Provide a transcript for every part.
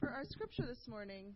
For our scripture this morning,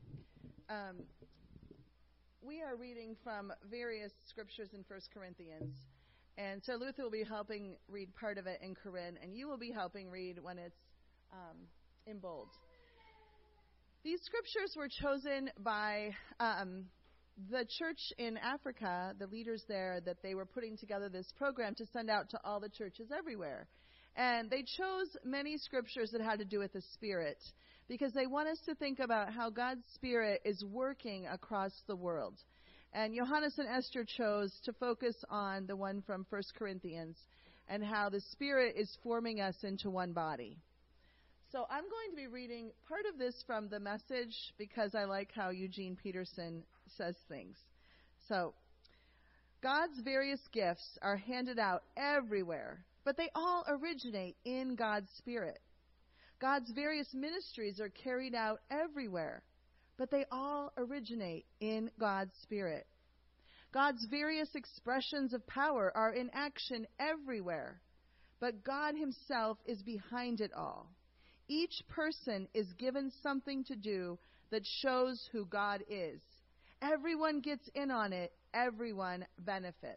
we are reading from various scriptures in 1 Corinthians. And so Luther will be helping read part of it in Corinne, and you will be helping read when it's in bold. These scriptures were chosen by the church in Africa, the leaders there, that they were putting together this program to send out to all the churches everywhere. And they chose many scriptures that had to do with the Spirit, because they want us to think about how God's Spirit is working across the world. And Johannes and Esther chose to focus on the one from 1 Corinthians and how the Spirit is forming us into one body. So I'm going to be reading part of this from the Message because I like how Eugene Peterson says things. So, God's various gifts are handed out everywhere, but they all originate in God's Spirit. God's various ministries are carried out everywhere, but they all originate in God's Spirit. God's various expressions of power are in action everywhere, but God Himself is behind it all. Each person is given something to do that shows who God is. Everyone gets in on it. Everyone benefits.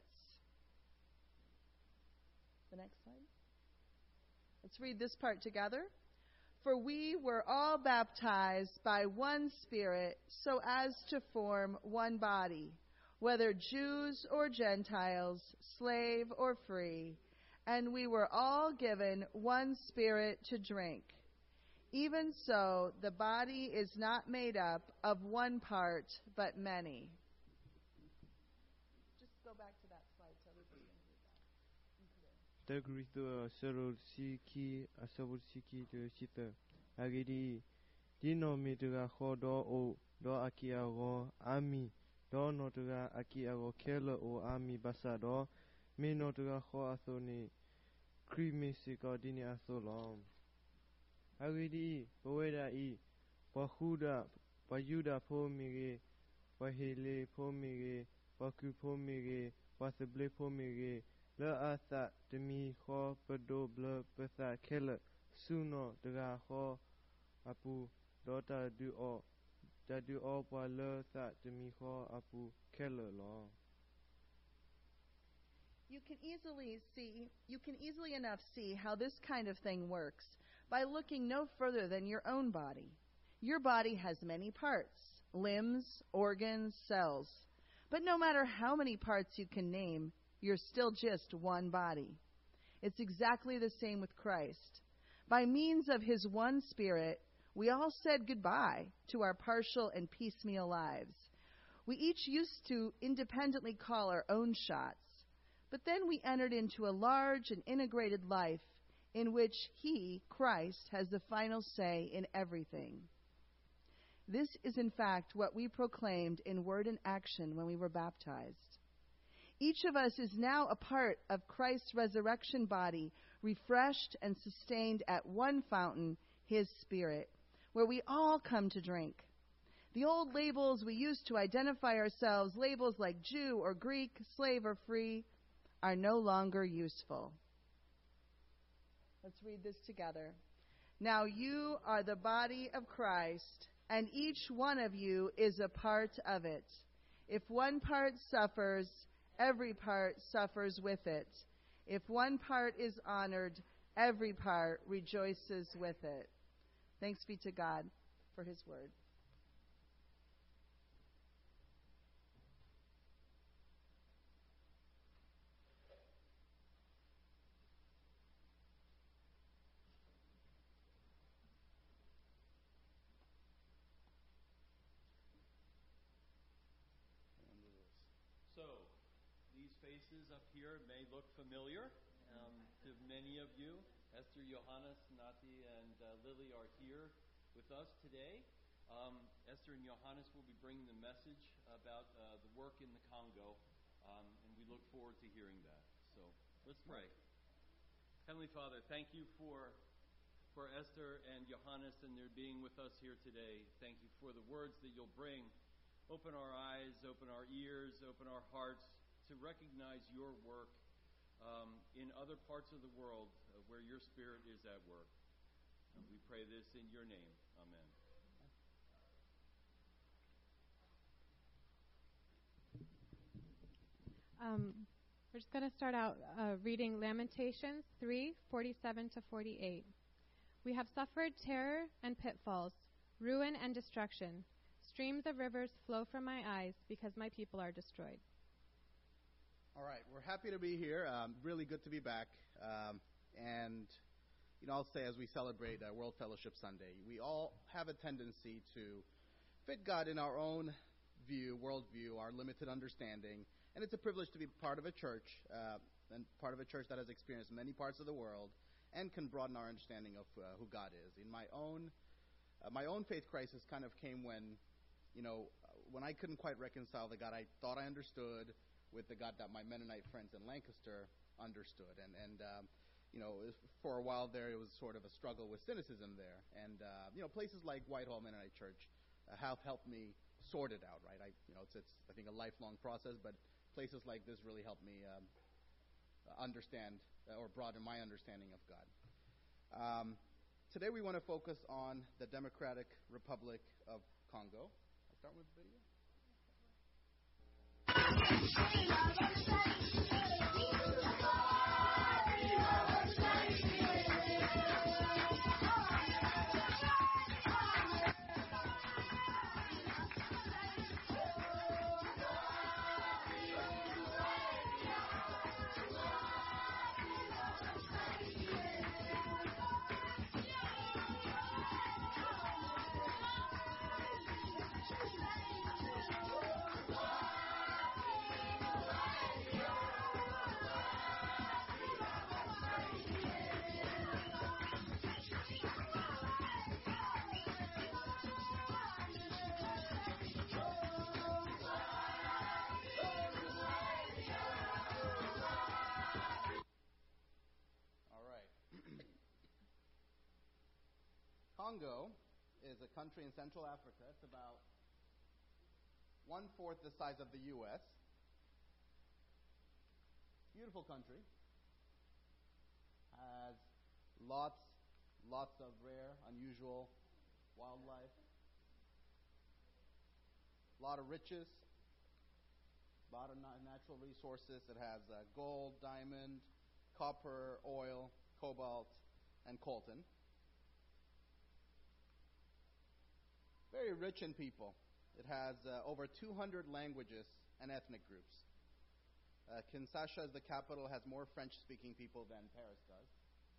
The next slide. Let's read this part together. For we were all baptized by one Spirit so as to form one body, whether Jews or Gentiles, slave or free, and we were all given one Spirit to drink. Even so, the body is not made up of one part, but many. Just go back to that slide so everybody can read that. Tagritu sarul siki asabul siki de sita agidi dino mituga khodo o do akiago ami do notuga akiago kela o ami basado me notuga kho asoni krimisika dini asolom agidi boweda I bahuda bayuda pomige bahele pomige baku pomige basable pomige le asa demi kho pedo ble pesa kele suno daga kho apu dota du o pa le sa demi kho apu kele lo. You can easily enough see how this kind of thing works by looking no further than your own body. Your body has many parts, limbs, organs, cells. But no matter how many parts you can name, you're still just one body. It's exactly the same with Christ. By means of His one Spirit, we all said goodbye to our partial and piecemeal lives. We each used to independently call our own shots, but then we entered into a large and integrated life in which He, Christ, has the final say in everything. This is in fact what we proclaimed in word and action when we were baptized. Each of us is now a part of Christ's resurrection body, refreshed and sustained at one fountain, His Spirit, where we all come to drink. The old labels we used to identify ourselves, labels like Jew or Greek, slave or free, are no longer useful. Let's read this together. Now you are the body of Christ, and each one of you is a part of it. If one part suffers, every part suffers with it. If one part is honored, every part rejoices with it. Thanks be to God for His word. Faces up here may look familiar to many of you. Esther, Johannes, Nati, and Lily are here with us today. Esther and Johannes will be bringing the message about the work in the Congo, and we look forward to hearing that. So let's pray. Heavenly Father, thank you for Esther and Johannes and their being with us here today. Thank you for the words that you'll bring. Open our eyes, open our ears, open our hearts to recognize your work in other parts of the world where your Spirit is at work. And we pray this in your name. Amen. We're just going to start out reading Lamentations 3:47 to 48. We have suffered terror and pitfalls, ruin and destruction. Streams of rivers flow from my eyes because my people are destroyed. All right, we're happy to be here. Really good to be back. And, I'll say as we celebrate World Fellowship Sunday, we all have a tendency to fit God in our own worldview, our limited understanding. And it's a privilege to be part of a church, and part of a church that has experienced many parts of the world and can broaden our understanding of who God is. In my own faith crisis kind of came when I couldn't quite reconcile the God I thought I understood with the God that my Mennonite friends in Lancaster understood. And for a while there, it was sort of a struggle with cynicism there. And, places like Whitehall Mennonite Church have helped me sort it out, right? It's I think, a lifelong process, but places like this really helped me understand or broaden my understanding of God. Today we want to focus on the Democratic Republic of Congo. I'll start with the video. Congo is a country in Central Africa. It's about 1/4 the size of the U.S. Beautiful country. Has lots of rare, unusual wildlife. A lot of riches. A lot of natural resources. It has gold, diamond, copper, oil, cobalt, and coltan. Very rich in people. It has over 200 languages and ethnic groups. Kinshasa, as the capital, has more French-speaking people than Paris does.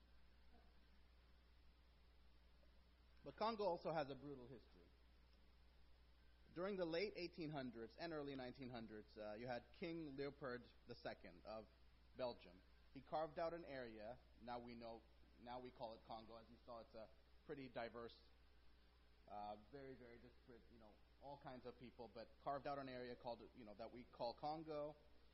But Congo also has a brutal history. During the late 1800s and early 1900s, you had King Leopold II of Belgium. He carved out an area. Now we call it Congo. As you saw, it's a pretty diverse, very, very disparate, all kinds of people, but carved out an area called, that we call Congo,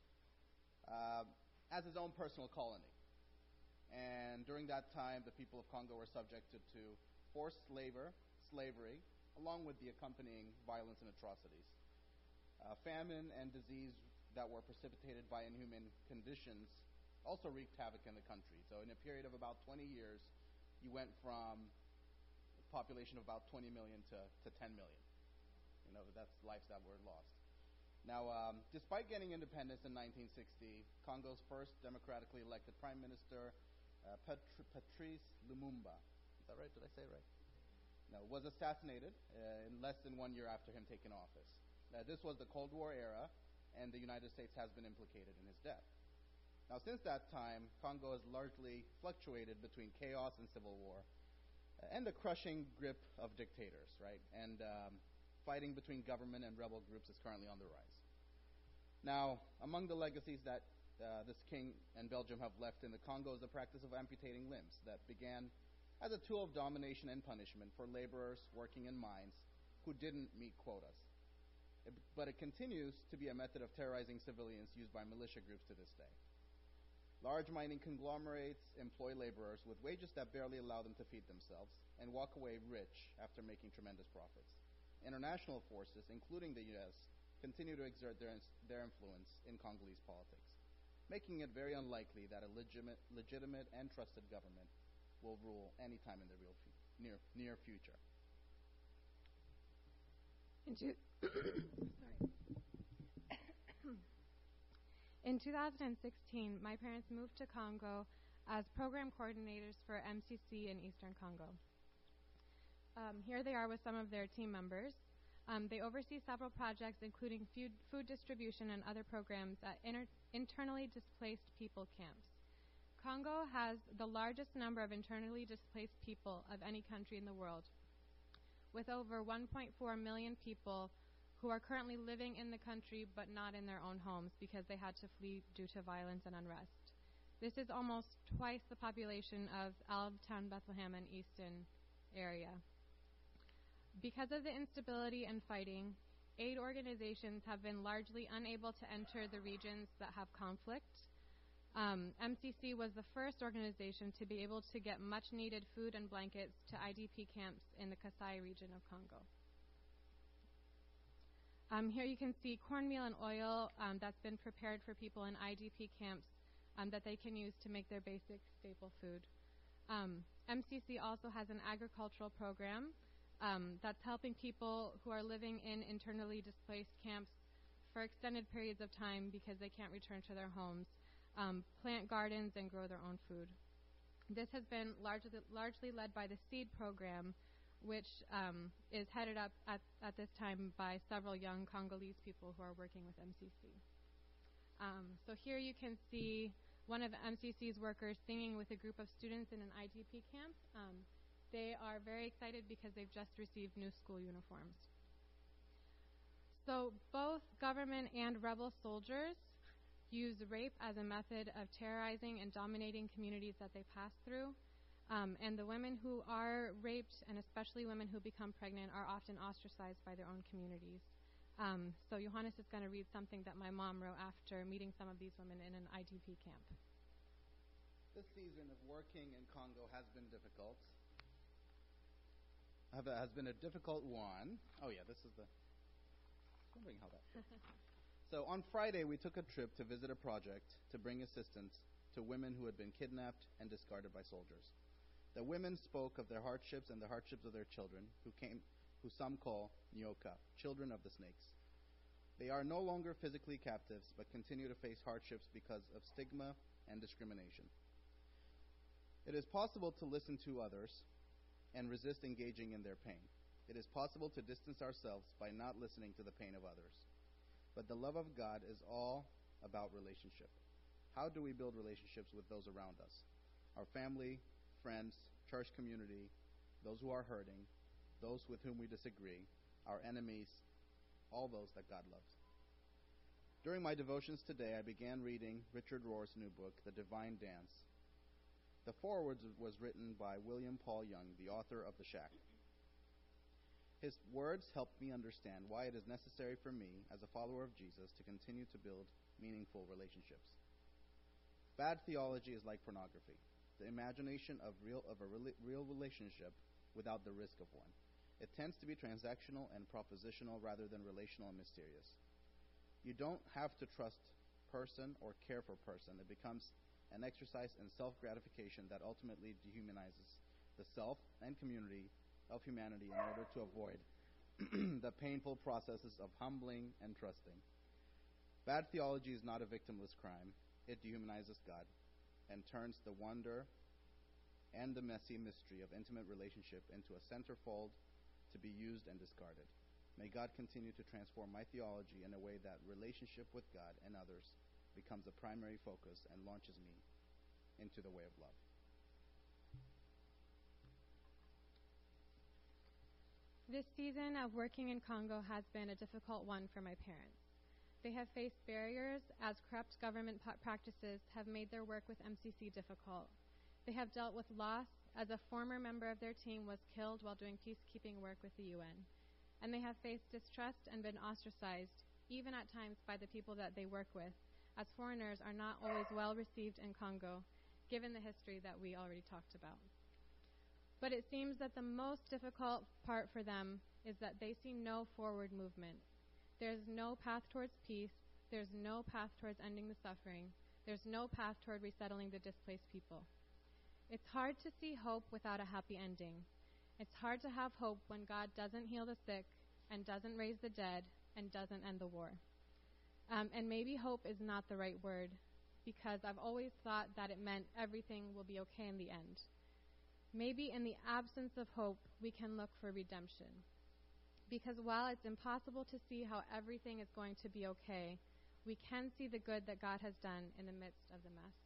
as his own personal colony. And during that time, the people of Congo were subjected to forced slavery, along with the accompanying violence and atrocities. Famine and disease that were precipitated by inhuman conditions also wreaked havoc in the country. So in a period of about 20 years, you went from a population of about 20 million to 10 million. That's lives that were lost. Now, despite getting independence in 1960, Congo's first democratically elected prime minister, Patrice Lumumba, is that right? Did I say it right? No, was assassinated in less than 1 year after him taking office. This was the Cold War era, and the United States has been implicated in his death. Now, since that time, Congo has largely fluctuated between chaos and civil war, and the crushing grip of dictators, right? And fighting between government and rebel groups is currently on the rise. Now, among the legacies that this king and Belgium have left in the Congo is the practice of amputating limbs that began as a tool of domination and punishment for laborers working in mines who didn't meet quotas. But it continues to be a method of terrorizing civilians used by militia groups to this day. Large mining conglomerates employ laborers with wages that barely allow them to feed themselves and walk away rich after making tremendous profits. International forces, including the U.S., continue to exert their influence in Congolese politics, making it very unlikely that a legitimate and trusted government will rule anytime in the near future. In 2016, my parents moved to Congo as program coordinators for MCC in Eastern Congo. Here they are with some of their team members. They oversee several projects, including food distribution and other programs at internally displaced people camps. Congo has the largest number of internally displaced people of any country in the world, with over 1.4 million people who are currently living in the country but not in their own homes because they had to flee due to violence and unrest. This is almost twice the population of Alabtown, Bethlehem, and Easton area. Because of the instability and fighting, aid organizations have been largely unable to enter the regions that have conflict. MCC was the first organization to be able to get much-needed food and blankets to IDP camps in the Kasai region of Congo. Here you can see cornmeal and oil that's been prepared for people in IDP camps that they can use to make their basic staple food. MCC also has an agricultural program that's helping people who are living in internally displaced camps for extended periods of time because they can't return to their homes, plant gardens and grow their own food. This has been largely led by the SEED program, which is headed up at this time by several young Congolese people who are working with MCC. So here you can see one of MCC's workers singing with a group of students in an IDP camp. They are very excited because they've just received new school uniforms. So both government and rebel soldiers use rape as a method of terrorizing and dominating communities that they pass through. And the women who are raped, and especially women who become pregnant, are often ostracized by their own communities. So Johannes is going to read something that my mom wrote after meeting some of these women in an IDP camp. This season of working in Congo has been difficult. Has been a difficult one. Oh yeah, this is the... I was wondering how that... So on Friday, we took a trip to visit a project to bring assistance to women who had been kidnapped and discarded by soldiers. The women spoke of their hardships and the hardships of their children, who some call nyoka, children of the snakes. They are no longer physically captives, but continue to face hardships because of stigma and discrimination. It is possible to listen to others and resist engaging in their pain. It is possible to distance ourselves by not listening to the pain of others. But the love of God is all about relationship. How do we build relationships with those around us? Our family, friends, church community, those who are hurting, those with whom we disagree, our enemies, all those that God loves. During my devotions today, I began reading Richard Rohr's new book, The Divine Dance. The foreword was written by William Paul Young, the author of The Shack. His words helped me understand why it is necessary for me, as a follower of Jesus, to continue to build meaningful relationships. Bad theology is like pornography, the imagination of a real relationship without the risk of one. It tends to be transactional and propositional rather than relational and mysterious. You don't have to trust person or care for person. It becomes an exercise in self-gratification that ultimately dehumanizes the self and community of humanity in order to avoid the painful processes of humbling and trusting. Bad theology is not a victimless crime. It dehumanizes God and turns the wonder and the messy mystery of intimate relationship into a centerfold to be used and discarded. May God continue to transform my theology in a way that relationship with God and others becomes a primary focus and launches me into the way of love. This season of working in Congo has been a difficult one for my parents. They have faced barriers as corrupt government practices have made their work with MCC difficult. They have dealt with loss as a former member of their team was killed while doing peacekeeping work with the UN. And they have faced distrust and been ostracized, even at times by the people that they work with, as foreigners are not always well received in Congo, given the history that we already talked about. But it seems that the most difficult part for them is that they see no forward movement. There's no path towards peace. There's no path towards ending the suffering. There's no path toward resettling the displaced people. It's hard to see hope without a happy ending. It's hard to have hope when God doesn't heal the sick and doesn't raise the dead and doesn't end the war. And maybe hope is not the right word, because I've always thought that it meant everything will be okay in the end. Maybe in the absence of hope, we can look for redemption. Because while it's impossible to see how everything is going to be okay, we can see the good that God has done in the midst of the mess.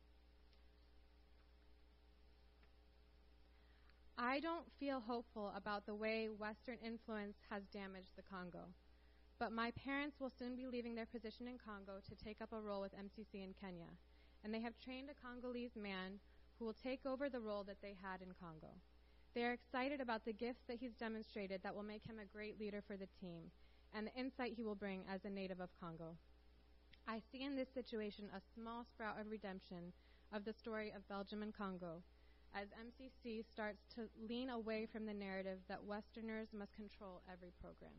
I don't feel hopeful about the way Western influence has damaged the Congo. But my parents will soon be leaving their position in Congo to take up a role with MCC in Kenya. And they have trained a Congolese man who will take over the role that they had in Congo. They are excited about the gifts that he's demonstrated that will make him a great leader for the team, and the insight he will bring as a native of Congo. I see in this situation a small sprout of redemption of the story of Belgium and Congo, as MCC starts to lean away from the narrative that Westerners must control every program.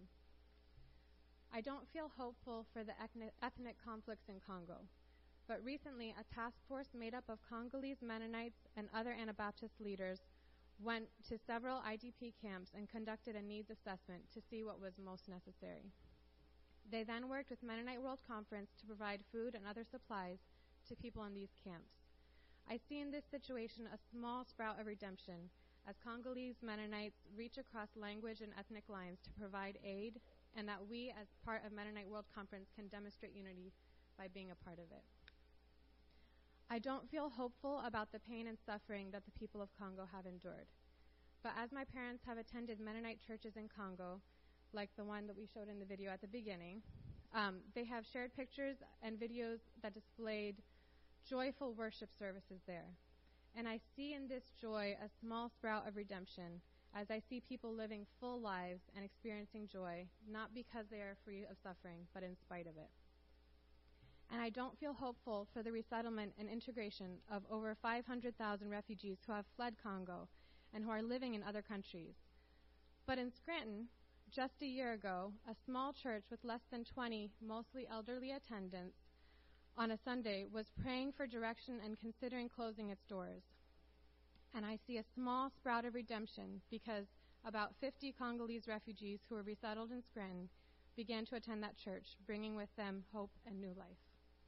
I don't feel hopeful for the ethnic conflicts in Congo, but recently a task force made up of Congolese Mennonites and other Anabaptist leaders went to several IDP camps and conducted a needs assessment to see what was most necessary. They then worked with Mennonite World Conference to provide food and other supplies to people in these camps. I see in this situation a small sprout of redemption as Congolese Mennonites reach across language and ethnic lines to provide aid, and that we, as part of Mennonite World Conference, can demonstrate unity by being a part of it. I don't feel hopeful about the pain and suffering that the people of Congo have endured. But as my parents have attended Mennonite churches in Congo, like the one that we showed in the video at the beginning, they have shared pictures and videos that displayed joyful worship services there. And I see in this joy a small sprout of redemption as I see people living full lives and experiencing joy, not because they are free of suffering, but in spite of it. And I don't feel hopeful for the resettlement and integration of over 500,000 refugees who have fled Congo and who are living in other countries. But in Scranton, just a year ago, a small church with less than 20 mostly elderly attendants on a Sunday was praying for direction and considering closing its doors. And I see a small sprout of redemption because about 50 Congolese refugees who were resettled in Scranton began to attend that church, bringing with them hope and new life.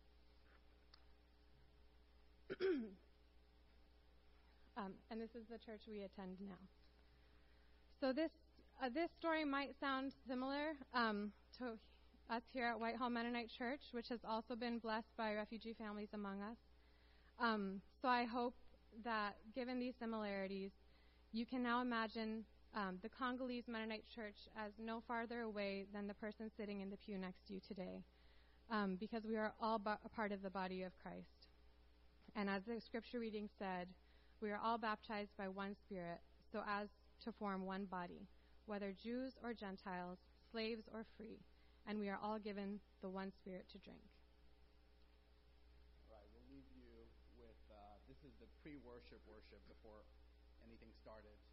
And this is the church we attend now. So this story might sound similar to us here at Whitehall Mennonite Church, which has also been blessed by refugee families among us. So I hope that, given these similarities, you can now imagine the Congolese Mennonite Church as no farther away than the person sitting in the pew next to you today, because we are all a part of the body of Christ. And as the scripture reading said, we are all baptized by one Spirit, so as to form one body, whether Jews or Gentiles, slaves or free, and we are all given the one Spirit to drink. All right, we'll leave you with, this is the pre-worship worship before anything started.